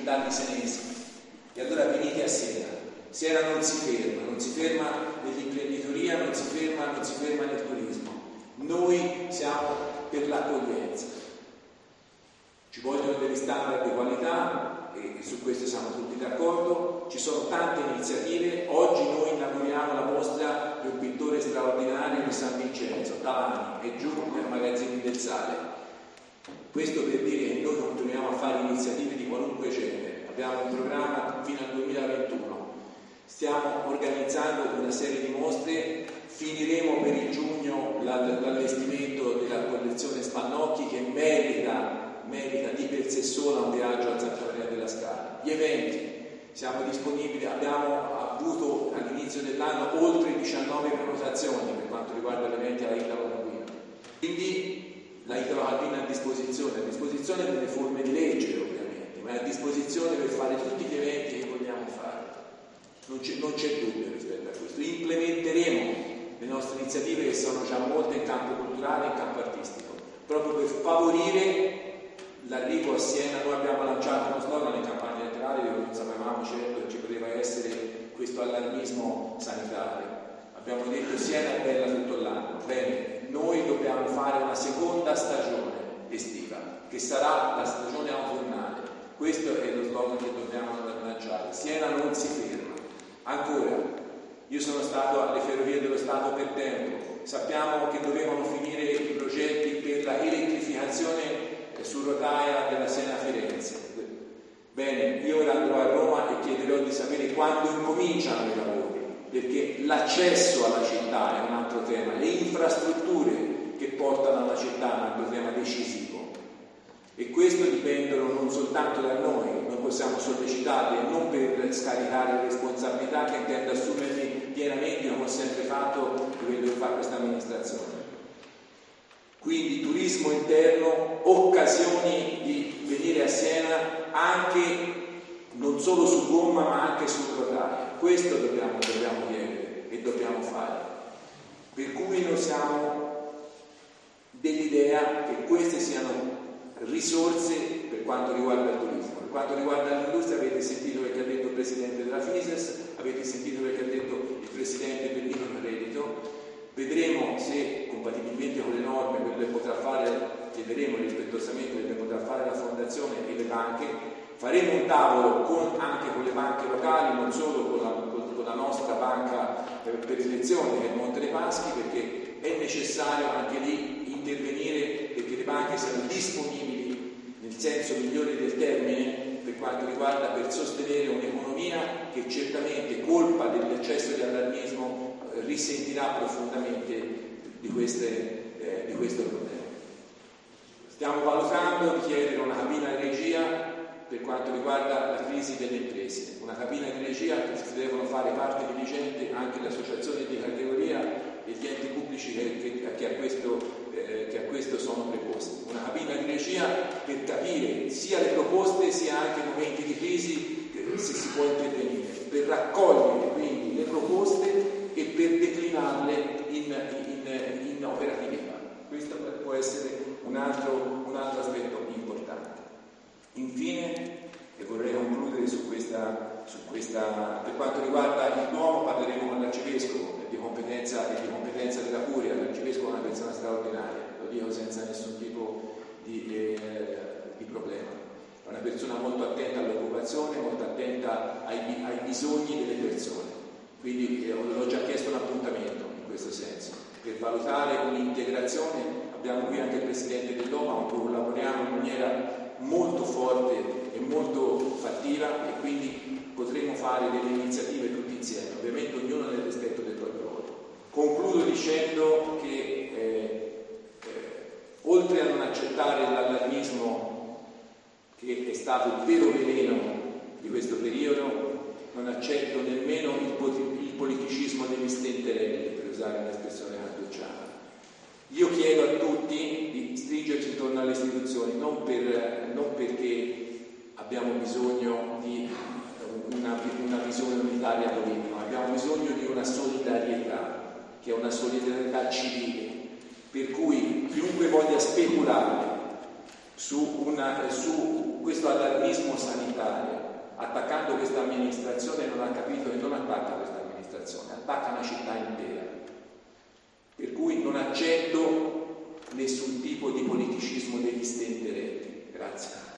vent'anni se ne escono. E allora venite a Siena. Siena non si ferma nell'imprenditoria, non si ferma nel turismo. Noi siamo per l'accoglienza. Ci vogliono degli standard di qualità e su questo siamo tutti d'accordo. Ci sono tante iniziative. Oggi noi inauguriamo la mostra di un pittore straordinario di San Vincenzo, Talani, è giù nel magazzino del Sale. Questo per dire che noi continuiamo a fare iniziative di qualunque genere. Abbiamo un programma fino al 2021. Stiamo organizzando una serie di mostre. Finiremo per il giugno l'allestimento della collezione Spannocchi, che merita di per sé sola un viaggio a Santa Maria della Scala. Gli eventi, siamo disponibili, abbiamo avuto all'inizio dell'anno oltre 19 prenotazioni per quanto riguarda gli eventi alla Italo Calvino. Quindi la Italo Calvino è a disposizione delle forme di legge ovviamente, ma è a disposizione per fare tutti gli eventi che vogliamo fare. Non c'è dubbio rispetto a questo. Implementeremo le nostre iniziative, che sono già molte in campo culturale e in campo artistico, proprio per favorire l'arrivo a Siena. Noi abbiamo lanciato uno slogan in campagna elettorale, dove non sapevamo certo che ci poteva essere questo allarmismo sanitario. Abbiamo detto Siena è bella tutto l'anno. Bene, noi dobbiamo fare una seconda stagione estiva, che sarà la stagione autunnale. Questo è lo slogan che dobbiamo lanciare. Siena non si ferma. Ancora, io sono stato alle Ferrovie dello Stato per tempo. Sappiamo che dovevano finire i progetti per la elettrificazione su rotaia della Siena-Firenze. Bene, io ora andrò a Roma e chiederò di sapere quando incominciano i lavori, perché l'accesso alla città è un altro tema, le infrastrutture che portano alla città è un altro tema decisivo. E questo dipendono non soltanto da noi possiamo sollecitarli, e non per scaricare responsabilità, che intendo assumermi pienamente, come ho sempre fatto, di quello che fa questa amministrazione. Quindi turismo interno, occasioni di venire a Siena anche non solo su gomma ma anche su rotaia. Questo dobbiamo chiedere e dobbiamo fare. Per cui noi siamo dell'idea che queste siano risorse per quanto riguarda il turismo. Per quanto riguarda l'industria, avete sentito quel che ha detto il presidente della FISES, avete sentito quel che ha detto il presidente del Microcredito. Vedremo se, compatibilmente con le norme, quello che potrà fare, chiederemo rispettosamente quello che potrà fare la fondazione e le banche. Faremo un tavolo anche con le banche locali, non solo con la nostra banca per elezione, che è Monte dei Paschi, perché è necessario anche lì intervenire, perché le banche siano disponibili nel senso migliore del termine per quanto riguarda, per sostenere un'economia che certamente, colpa dell'eccesso di allarmismo, risentirà profondamente di questo problema. Stiamo valutando di chiedere una cabina di regia per quanto riguarda la crisi delle imprese, una cabina di regia che si devono fare parte diligente anche le associazioni di categoria e gli enti pubblici che a questo sono preposti. Una cabina di regia per capire sia le proposte sia anche i momenti di crisi se si può intervenire, per raccogliere quindi le proposte e per declinarle in operatività. Questo può essere un altro aspetto importante. Infine, e vorrei concludere su questa, per quanto riguarda il Duomo, parleremo con l'Arcivescovo di competenza della Curia. L'Arcivescovo è una persona straordinaria, lo dico senza nessun tipo di problema. È una persona molto attenta all'occupazione, molto attenta ai bisogni delle persone. Quindi ho già chiesto un appuntamento in questo senso, per valutare un'integrazione. Abbiamo qui anche il Presidente del Doma, con cui collaboriamo in maniera molto forte e molto fattiva, e quindi potremo fare delle iniziative tutti insieme, ovviamente ognuno nel rispetto del proprio ruolo. Concludo dicendo che oltre a non accettare l'allarmismo, che è stato il vero veleno di questo periodo, non accetto nemmeno il politicismo degli stenterelli, per usare un'espressione carducciana. Io chiedo a tutti di stringerci intorno alle istituzioni, non perché abbiamo bisogno di una visione unitaria politica, ma abbiamo bisogno di una solidarietà, che è una solidarietà civile, per cui chiunque voglia speculare su questo allarmismo sanitario attacca questa amministrazione, attacca una città intera. Per cui non accetto nessun tipo di politicismo degli stenteretti. Grazie.